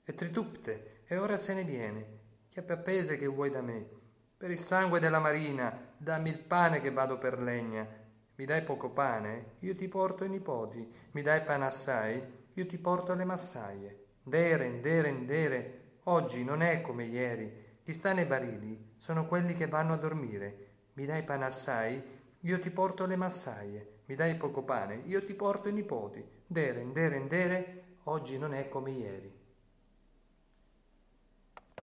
e tritupte, e ora se ne viene. Chiappe appese che vuoi da me? Per il sangue della marina, dammi il pane che vado per legna. Mi dai poco pane? Io ti porto i nipoti. Mi dai pane assai? Io ti porto le massaie. Dere, dere, dere, oggi non è come ieri. Chi sta nei barili sono quelli che vanno a dormire. Mi dai pane assai? Io ti porto le massaie. Mi dai poco pane? Io ti porto i nipoti. Dere, dere, dere, oggi non è come ieri.